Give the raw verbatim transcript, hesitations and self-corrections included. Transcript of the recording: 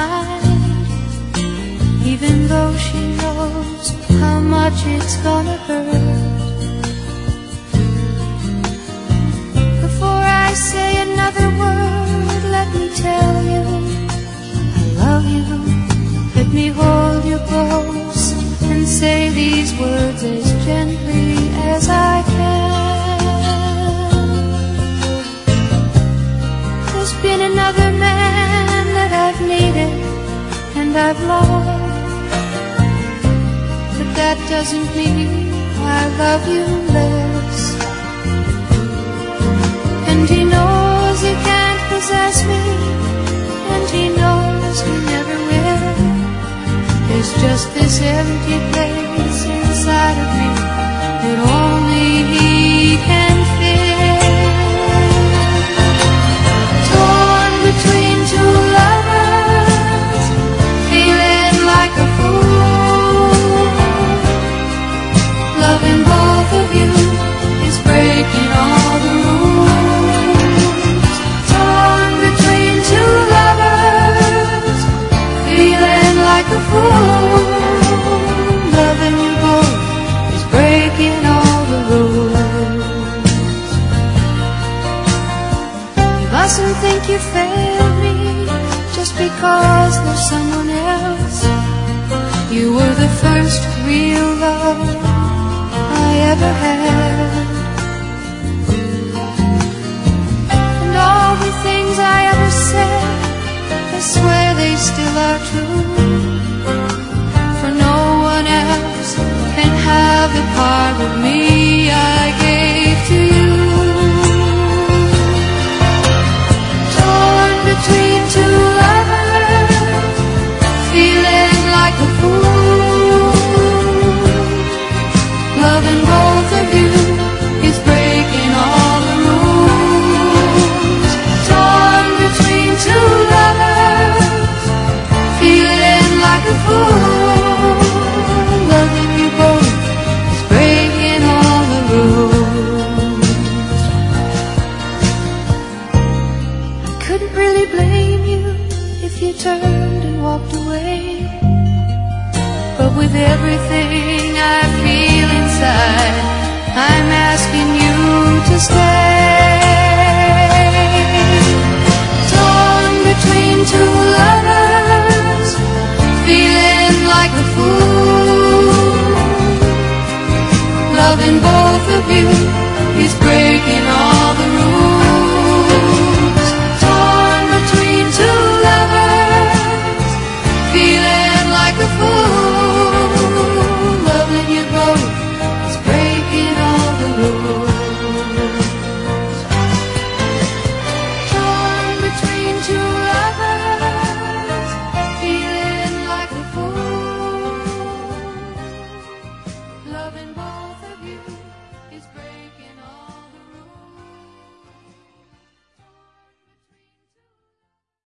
mind, even though she knows how much it's gonna hurt. Before I say another word, let me tell you I love you. Let me hold you close and say these words as gently as I can. There's been another man that I've needed and I've loved, but that doesn't mean I love you less. And he knows he can't possess me, and he knows he never will. There's just this empty place inside of me that only he can fill. Torn between two lovers, feeling like a fool. Loving both of you is breaking all the rules. Torn between two lovers, feeling like a fool. Loving you both is breaking all the rules. You mustn't think you failed me just because there's someone else. You were the first real love I ever had. And all the things I ever said, I swear they still are true. For no one else can have the part of me I gave to you. Torn between two lovers, feeling like a fool. Loving both of you is breaking all the rules. Torn between two lovers, feeling like a fool. Loving you both is breaking all the rules. I couldn't really blame you if you turned and walked away, but with everything I feel inside, I'm asking you to stay.